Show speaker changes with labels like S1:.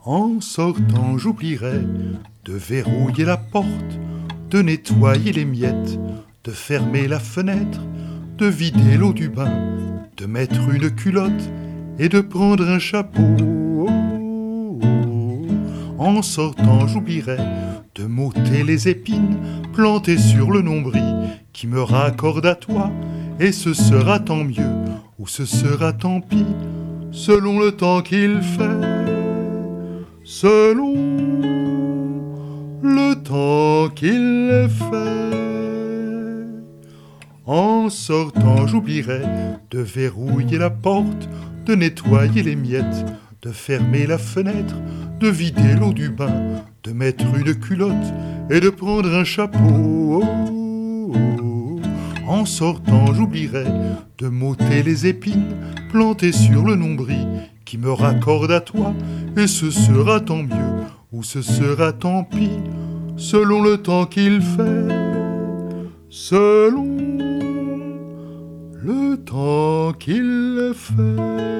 S1: En sortant, j'oublierai de verrouiller la porte, de nettoyer les miettes, de fermer la fenêtre, de vider l'eau du bain, de mettre une culotte et de prendre un chapeau. En sortant, j'oublierai de m'ôter les épines plantées sur le nombril qui me raccorde à toi, et ce sera tant mieux ou ce sera tant pis, selon le temps qu'il fait, selon le temps qu'il fait. En sortant, j'oublierai de verrouiller la porte, de nettoyer les miettes, de fermer la fenêtre, de vider l'eau du bain, de mettre une culotte et de prendre un chapeau. En sortant, j'oublierai de m'ôter les épines plantées sur le nombril qui me raccorde à toi, et ce sera tant mieux ou ce sera tant pis, selon le temps qu'il fait, selon le temps qu'il fait.